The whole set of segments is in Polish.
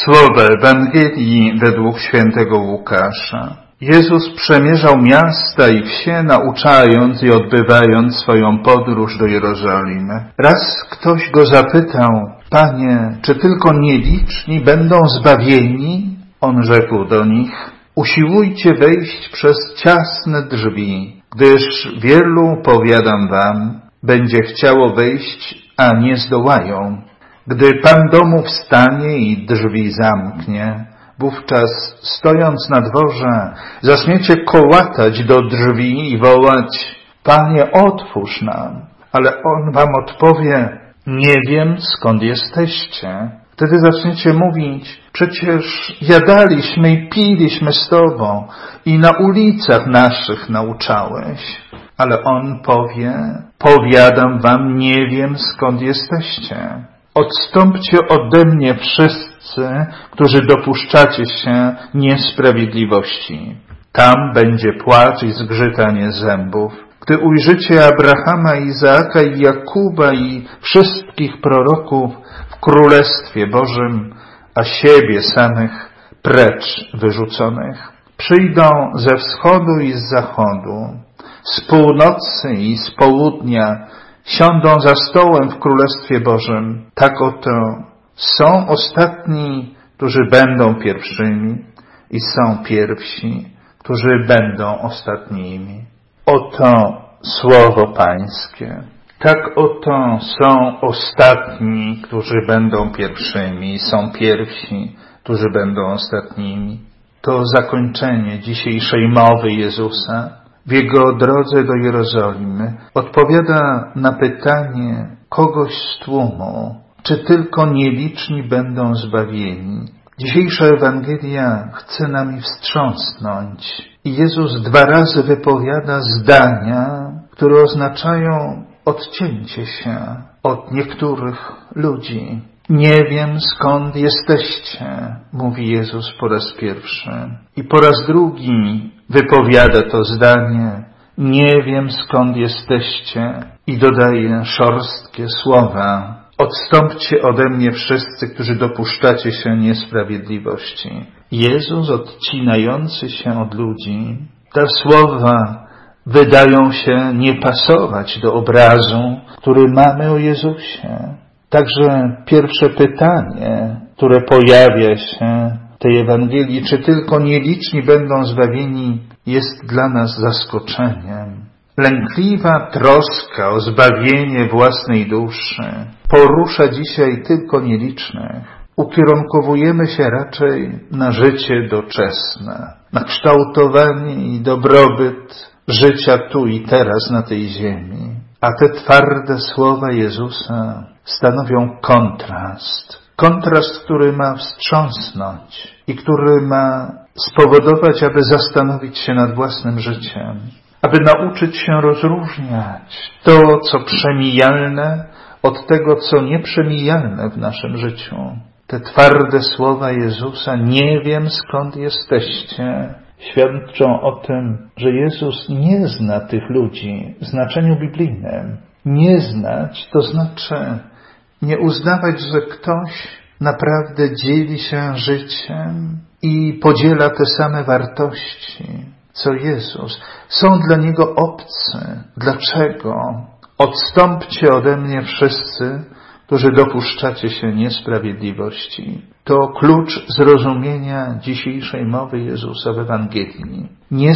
Słowa Ewangelii według świętego Łukasza. Jezus przemierzał miasta i wsie, nauczając i odbywając swoją podróż do Jerozolimy. Raz ktoś go zapytał: Panie, czy tylko nieliczni będą zbawieni? On rzekł do nich: usiłujcie wejść przez ciasne drzwi, gdyż wielu, powiadam wam, będzie chciało wejść, a nie zdołają. Gdy Pan domu wstanie i drzwi zamknie, wówczas, stojąc na dworze, zaczniecie kołatać do drzwi i wołać: Panie, otwórz nam. Ale On wam odpowie: nie wiem, skąd jesteście. Wtedy zaczniecie mówić: przecież jadaliśmy i piliśmy z Tobą i na ulicach naszych nauczałeś. Ale On powie: powiadam wam, nie wiem, skąd jesteście. Odstąpcie ode mnie wszyscy, którzy dopuszczacie się niesprawiedliwości. Tam będzie płacz i zgrzytanie zębów. Gdy ujrzycie Abrahama, Izaaka i Jakuba i wszystkich proroków w Królestwie Bożym, a siebie samych precz wyrzuconych. Przyjdą ze wschodu i z zachodu, z północy i z południa, siądą za stołem w Królestwie Bożym. Tak oto są ostatni, którzy będą pierwszymi, i są pierwsi, którzy będą ostatnimi. Oto słowo Pańskie. Tak oto są ostatni, którzy będą pierwszymi, i są pierwsi, którzy będą ostatnimi. To zakończenie dzisiejszej mowy Jezusa w Jego drodze do Jerozolimy odpowiada na pytanie kogoś z tłumu, czy tylko nieliczni będą zbawieni. Dzisiejsza Ewangelia chce nami wstrząsnąć i Jezus 2 razy wypowiada zdania, które oznaczają odcięcie się od niektórych ludzi. Nie wiem, skąd jesteście, mówi Jezus po raz pierwszy. I po raz drugi wypowiada to zdanie: nie wiem, skąd jesteście, i dodaje szorstkie słowa: odstąpcie ode mnie wszyscy, którzy dopuszczacie się niesprawiedliwości. Jezus, odcinający się od ludzi, te słowa wydają się nie pasować do obrazu, który mamy o Jezusie. Także pierwsze pytanie, które pojawia się w tej Ewangelii, czy tylko nieliczni będą zbawieni, jest dla nas zaskoczeniem. Lękliwa troska o zbawienie własnej duszy porusza dzisiaj tylko nielicznych. Ukierunkowujemy się raczej na życie doczesne, na kształtowanie i dobrobyt życia tu i teraz na tej ziemi. A te twarde słowa Jezusa stanowią kontrast. Kontrast, który ma wstrząsnąć i który ma spowodować, aby zastanowić się nad własnym życiem, aby nauczyć się rozróżniać to, co przemijalne, od tego, co nieprzemijalne w naszym życiu. Te twarde słowa Jezusa: nie wiem, skąd jesteście, świadczą o tym, że Jezus nie zna tych ludzi w znaczeniu biblijnym. Nie znać to znaczy nie uznawać, że ktoś naprawdę dzieli się życiem i podziela te same wartości, co Jezus. Są dla Niego obcy. Dlaczego? Odstąpcie ode mnie wszyscy, którzy dopuszczacie się niesprawiedliwości. To klucz zrozumienia dzisiejszej mowy Jezusa w Ewangelii.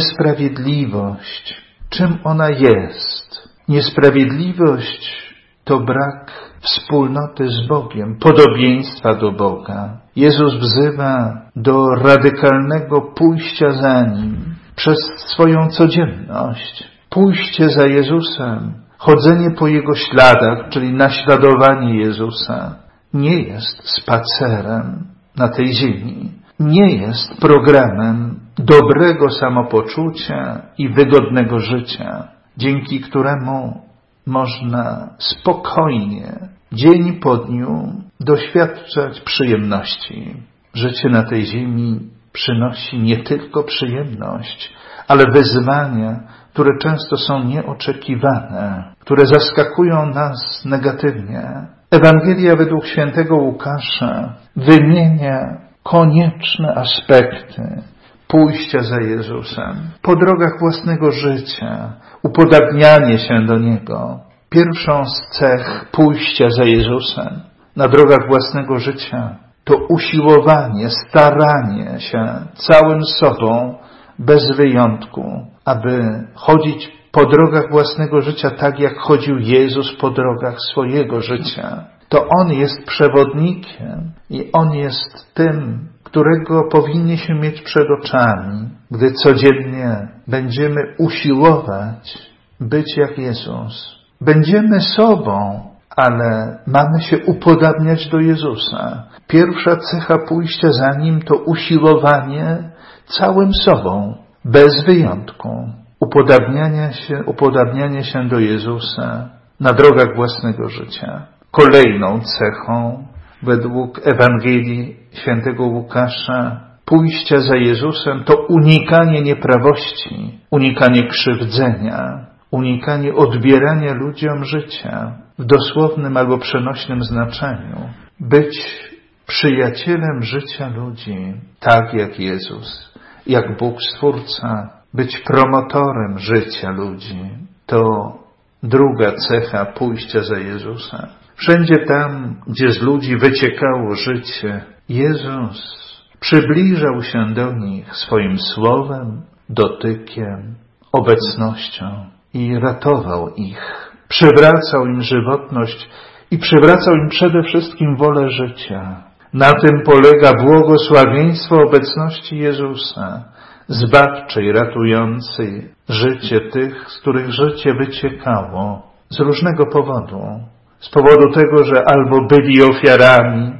Niesprawiedliwość. Czym ona jest? Niesprawiedliwość to brak wspólnoty z Bogiem, podobieństwa do Boga. Jezus wzywa do radykalnego pójścia za Nim przez swoją codzienność. Pójście za Jezusem, chodzenie po Jego śladach, czyli naśladowanie Jezusa, nie jest spacerem na tej ziemi. Nie jest programem dobrego samopoczucia i wygodnego życia, dzięki któremu można spokojnie, dzień po dniu, doświadczać przyjemności. Życie na tej ziemi przynosi nie tylko przyjemność, ale wyzwania, które często są nieoczekiwane, które zaskakują nas negatywnie. Ewangelia według świętego Łukasza wymienia konieczne aspekty pójścia za Jezusem. Po drogach własnego życia, upodabnianie się do Niego. Pierwszą z cech pójścia za Jezusem na drogach własnego życia to usiłowanie, staranie się całym sobą, bez wyjątku, aby chodzić po drogach własnego życia tak, jak chodził Jezus po drogach swojego życia. To On jest przewodnikiem i On jest tym, którego powinniśmy mieć przed oczami, gdy codziennie będziemy usiłować być jak Jezus. Będziemy sobą, ale mamy się upodabniać do Jezusa. Pierwsza cecha pójścia za Nim to usiłowanie całym sobą, bez wyjątku. Upodabnianie się do Jezusa na drogach własnego życia. Kolejną cechą według Ewangelii świętego Łukasza pójścia za Jezusem to unikanie nieprawości, unikanie krzywdzenia, unikanie odbierania ludziom życia w dosłownym albo przenośnym znaczeniu. Być przyjacielem życia ludzi, tak jak Jezus, jak Bóg Stwórca, być promotorem życia ludzi. To druga cecha pójścia za Jezusem. Wszędzie tam, gdzie z ludzi wyciekało życie, Jezus przybliżał się do nich swoim słowem, dotykiem, obecnością i ratował ich. Przywracał im żywotność i przywracał im przede wszystkim wolę życia. Na tym polega błogosławieństwo obecności Jezusa, zbawczej, ratującej życie tych, z których życie wyciekało z różnego powodu. Z powodu tego, że albo byli ofiarami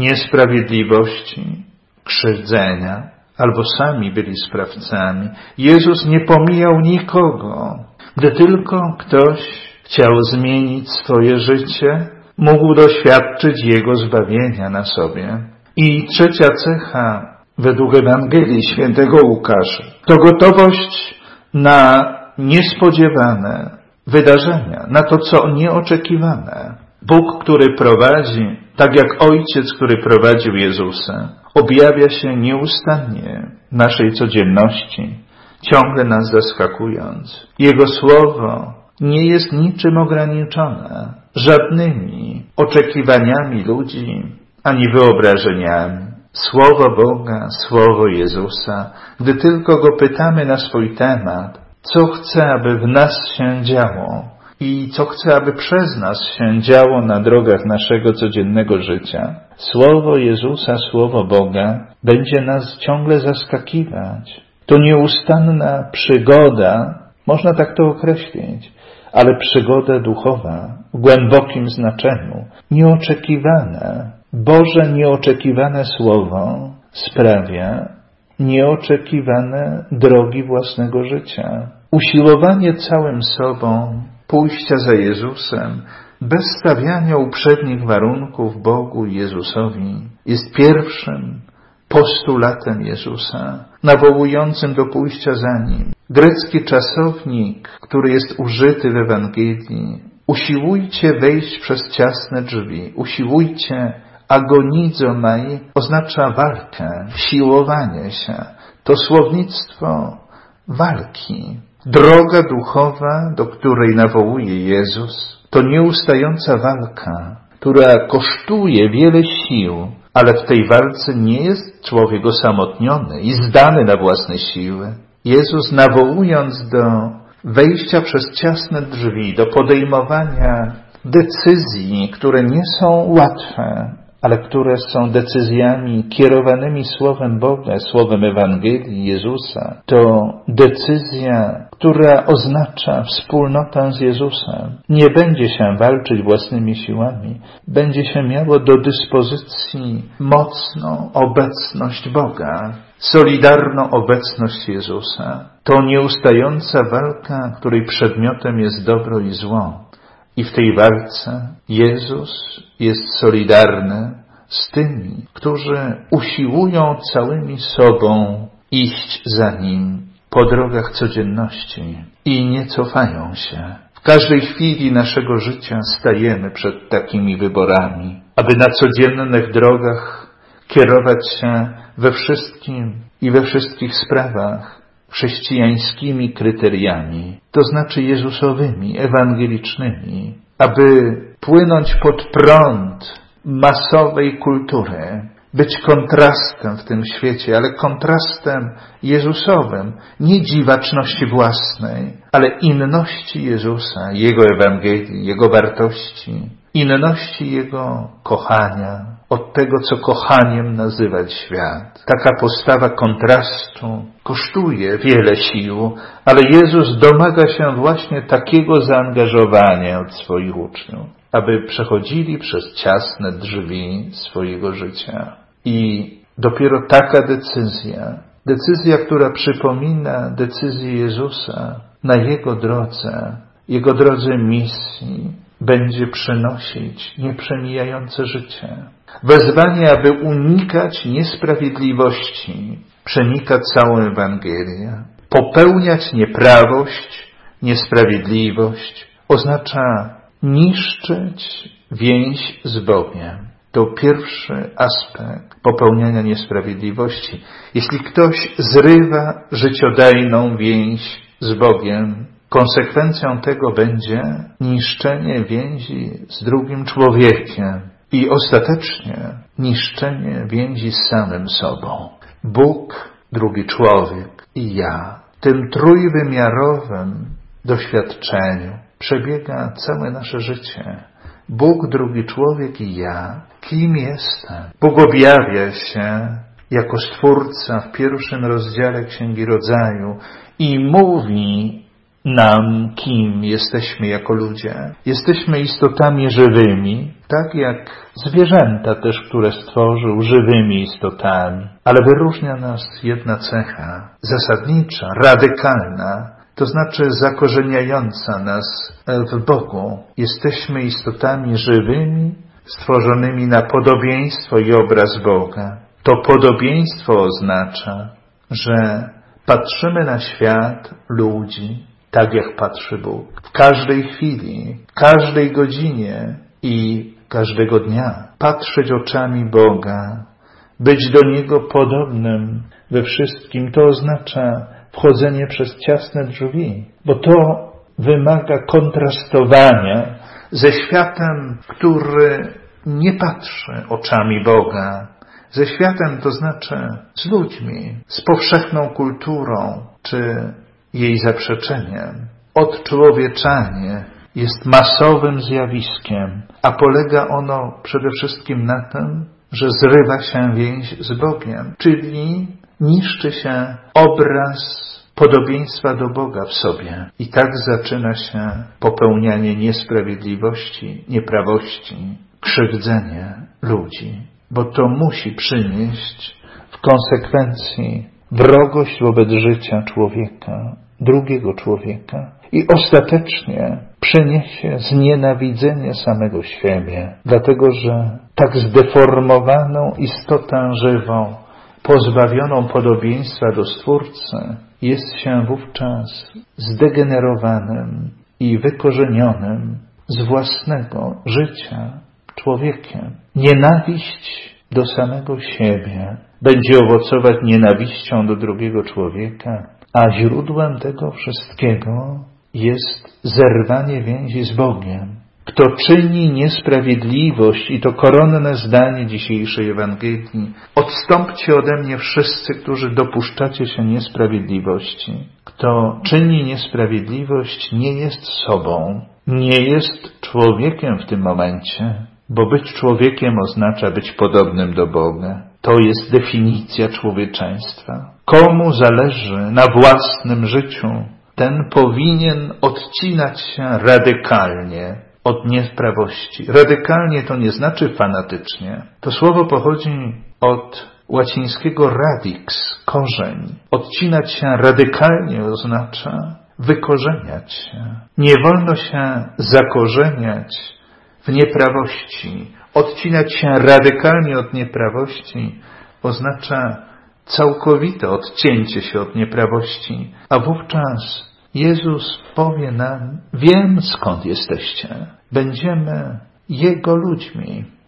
niesprawiedliwości, krzywdzenia, albo sami byli sprawcami. Jezus nie pomijał nikogo. Gdy tylko ktoś chciał zmienić swoje życie, mógł doświadczyć Jego zbawienia na sobie. I trzecia cecha według Ewangelii świętego Łukasza to gotowość na niespodziewane wydarzenia, na to, co nieoczekiwane. Bóg, który prowadzi, tak jak Ojciec, który prowadził Jezusa, objawia się nieustannie w naszej codzienności, ciągle nas zaskakując. Jego Słowo nie jest niczym ograniczone, żadnymi oczekiwaniami ludzi, ani wyobrażeniami. Słowo Boga, Słowo Jezusa, gdy tylko Go pytamy na swój temat, co chce, aby w nas się działo i co chce, aby przez nas się działo na drogach naszego codziennego życia. Słowo Jezusa, Słowo Boga będzie nas ciągle zaskakiwać. To nieustanna przygoda, można tak to określić, ale przygoda duchowa w głębokim znaczeniu, nieoczekiwane. Boże nieoczekiwane Słowo sprawia nieoczekiwane drogi własnego życia. Usiłowanie całym sobą pójścia za Jezusem, bez stawiania uprzednich warunków Bogu i Jezusowi, jest pierwszym postulatem Jezusa, nawołującym do pójścia za Nim. Grecki czasownik, który jest użyty w Ewangelii, usiłujcie wejść przez ciasne drzwi, usiłujcie, agonizomai, oznacza walkę, siłowanie się. To słownictwo walki. Droga duchowa, do której nawołuje Jezus, to nieustająca walka, która kosztuje wiele sił, ale w tej walce nie jest człowiek osamotniony i zdany na własne siły. Jezus, nawołując do wejścia przez ciasne drzwi, do podejmowania decyzji, które nie są łatwe, ale które są decyzjami kierowanymi Słowem Boga, Słowem Ewangelii Jezusa, to decyzja, która oznacza wspólnotę z Jezusem. Nie będzie się walczyć własnymi siłami, będzie się miało do dyspozycji mocną obecność Boga, solidarną obecność Jezusa. To nieustająca walka, której przedmiotem jest dobro i zło. I w tej walce Jezus jest solidarny z tymi, którzy usiłują całymi sobą iść za Nim po drogach codzienności i nie cofają się. W każdej chwili naszego życia stajemy przed takimi wyborami, aby na codziennych drogach kierować się we wszystkim i we wszystkich sprawach chrześcijańskimi kryteriami, to znaczy Jezusowymi, ewangelicznymi, aby płynąć pod prąd masowej kultury, być kontrastem w tym świecie, ale kontrastem Jezusowym, nie dziwaczności własnej, ale inności Jezusa, Jego Ewangelii, Jego wartości, inności Jego kochania, od tego, co kochaniem nazywać świat. Taka postawa kontrastu kosztuje wiele sił, ale Jezus domaga się właśnie takiego zaangażowania od swoich uczniów, aby przechodzili przez ciasne drzwi swojego życia. I dopiero taka decyzja, która przypomina decyzję Jezusa na Jego drodze misji, będzie przynosić nieprzemijające życie. Wezwanie, aby unikać niesprawiedliwości, przenika całą Ewangelię. Popełniać nieprawość, niesprawiedliwość oznacza niszczyć więź z Bogiem. To pierwszy aspekt popełniania niesprawiedliwości. Jeśli ktoś zrywa życiodajną więź z Bogiem, konsekwencją tego będzie niszczenie więzi z drugim człowiekiem i ostatecznie niszczenie więzi z samym sobą. Bóg, drugi człowiek i ja. W tym trójwymiarowym doświadczeniu przebiega całe nasze życie. Bóg, drugi człowiek i ja. Kim jestem? Bóg objawia się jako Stwórca w pierwszym rozdziale Księgi Rodzaju i mówi nam, kim jesteśmy jako ludzie. Jesteśmy istotami żywymi, tak jak zwierzęta też, które stworzył, żywymi istotami. Ale wyróżnia nas jedna cecha, zasadnicza, radykalna, to znaczy zakorzeniająca nas w Bogu. Jesteśmy istotami żywymi, stworzonymi na podobieństwo i obraz Boga. To podobieństwo oznacza, że patrzymy na świat, ludzi, tak jak patrzy Bóg. W każdej chwili, w każdej godzinie i każdego dnia patrzeć oczami Boga, być do Niego podobnym we wszystkim, to oznacza wchodzenie przez ciasne drzwi, bo to wymaga kontrastowania ze światem, który nie patrzy oczami Boga, ze światem, to znaczy z ludźmi, z powszechną kulturą, czy jej zaprzeczeniem. Odczłowieczanie jest masowym zjawiskiem, a polega ono przede wszystkim na tym, że zrywa się więź z Bogiem, czyli niszczy się obraz podobieństwa do Boga w sobie. I tak zaczyna się popełnianie niesprawiedliwości, nieprawości, krzywdzenie ludzi, bo to musi przynieść w konsekwencji wrogość wobec życia człowieka, drugiego człowieka i ostatecznie przyniesie znienawidzenie samego siebie, dlatego że tak zdeformowaną istotę żywą, pozbawioną podobieństwa do Stwórcy, jest się wówczas zdegenerowanym i wykorzenionym z własnego życia człowiekiem. Nienawiść do samego siebie będzie owocować nienawiścią do drugiego człowieka, a źródłem tego wszystkiego jest zerwanie więzi z Bogiem. Kto czyni niesprawiedliwość, i to koronne zdanie dzisiejszej Ewangelii, odstąpcie ode mnie wszyscy, którzy dopuszczacie się niesprawiedliwości. Kto czyni niesprawiedliwość, nie jest sobą, nie jest człowiekiem w tym momencie, bo być człowiekiem oznacza być podobnym do Boga. To jest definicja człowieczeństwa. Komu zależy na własnym życiu, ten powinien odcinać się radykalnie od nieprawości. Radykalnie to nie znaczy fanatycznie. To słowo pochodzi od łacińskiego radix, korzeń. Odcinać się radykalnie oznacza wykorzeniać się. Nie wolno się zakorzeniać w nieprawości. Odcinać się radykalnie od nieprawości oznacza całkowite odcięcie się od nieprawości, a wówczas Jezus powie nam, wiem skąd jesteście. Będziemy Jego ludźmi.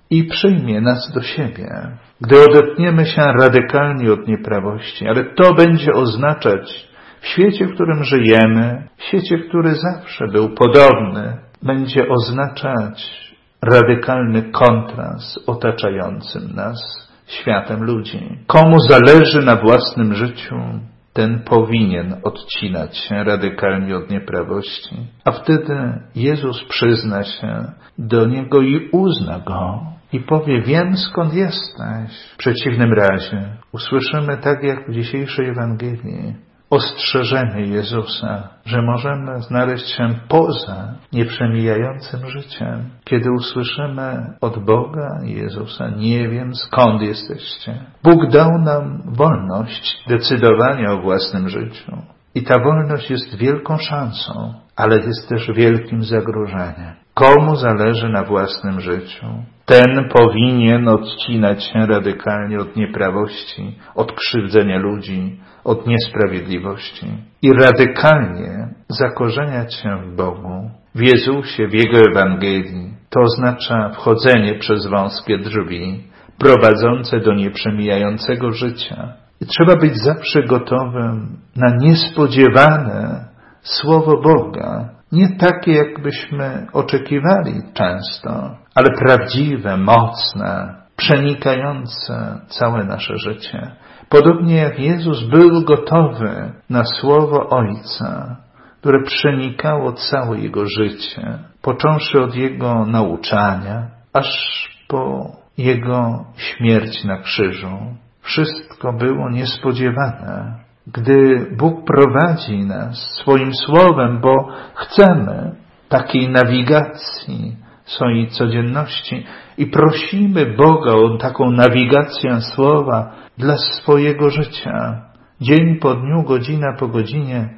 i przyjmie nas do siebie, gdy odetniemy się radykalnie od nieprawości. Ale to będzie oznaczać w świecie, w którym żyjemy, w świecie, który zawsze był podobny, będzie oznaczać radykalny kontrast z otaczającym nas światem ludzi. Komu zależy na własnym życiu, ten powinien odcinać się radykalnie od nieprawości. A wtedy Jezus przyzna się do niego i uzna go. I powie, wiem skąd jesteś. W przeciwnym razie usłyszymy, tak jak w dzisiejszej Ewangelii, ostrzeżenie Jezusa, że możemy znaleźć się poza nieprzemijającym życiem. Kiedy usłyszymy od Boga i Jezusa, nie wiem skąd jesteście. Bóg dał nam wolność decydowania o własnym życiu. I ta wolność jest wielką szansą, ale jest też wielkim zagrożeniem. Komu zależy na własnym życiu, ten powinien odcinać się radykalnie od nieprawości, od krzywdzenia ludzi, od niesprawiedliwości i radykalnie zakorzeniać się w Bogu, w Jezusie, w Jego Ewangelii. To oznacza wchodzenie przez wąskie drzwi prowadzące do nieprzemijającego życia. I trzeba być zawsze gotowym na niespodziewane Słowo Boga. Nie takie, jakbyśmy oczekiwali często, ale prawdziwe, mocne, przenikające całe nasze życie. Podobnie jak Jezus był gotowy na Słowo Ojca, które przenikało całe Jego życie, począwszy od Jego nauczania, aż po Jego śmierć na krzyżu. Wszystko było niespodziewane. Gdy Bóg prowadzi nas swoim Słowem, bo chcemy takiej nawigacji swojej codzienności i prosimy Boga o taką nawigację Słowa dla swojego życia, dzień po dniu, godzina po godzinie,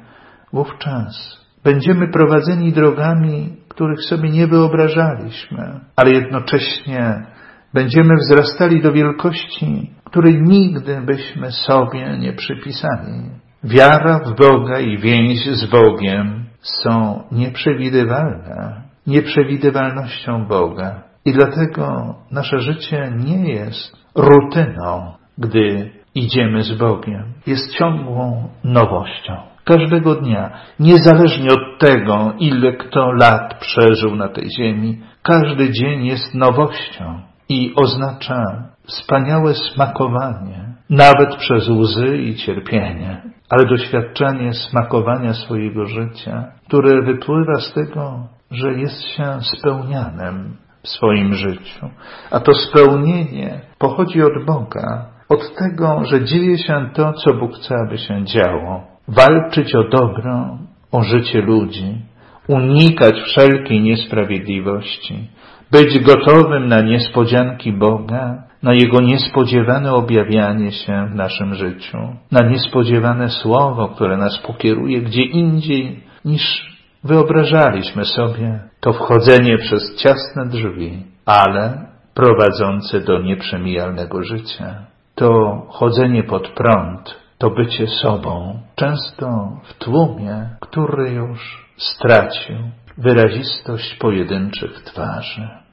wówczas będziemy prowadzeni drogami, których sobie nie wyobrażaliśmy, ale jednocześnie będziemy wzrastali do wielkości, której nigdy byśmy sobie nie przypisali. Wiara w Boga i więź z Bogiem są nieprzewidywalne, nieprzewidywalnością Boga. I dlatego nasze życie nie jest rutyną, gdy idziemy z Bogiem. Jest ciągłą nowością. Każdego dnia, niezależnie od tego, ile kto lat przeżył na tej ziemi, każdy dzień jest nowością i oznacza wspaniałe smakowanie, nawet przez łzy i cierpienie, ale doświadczenie smakowania swojego życia, które wypływa z tego, że jest się spełnianym w swoim życiu. A to spełnienie pochodzi od Boga, od tego, że dzieje się to, co Bóg chce, aby się działo. Walczyć o dobro, o życie ludzi, unikać wszelkiej niesprawiedliwości, być gotowym na niespodzianki Boga, na Jego niespodziewane objawianie się w naszym życiu, na niespodziewane Słowo, które nas pokieruje gdzie indziej niż wyobrażaliśmy sobie. To wchodzenie przez ciasne drzwi, ale prowadzące do nieprzemijalnego życia. To chodzenie pod prąd, to bycie sobą, często w tłumie, który już stracił wyrazistość pojedynczych twarzy.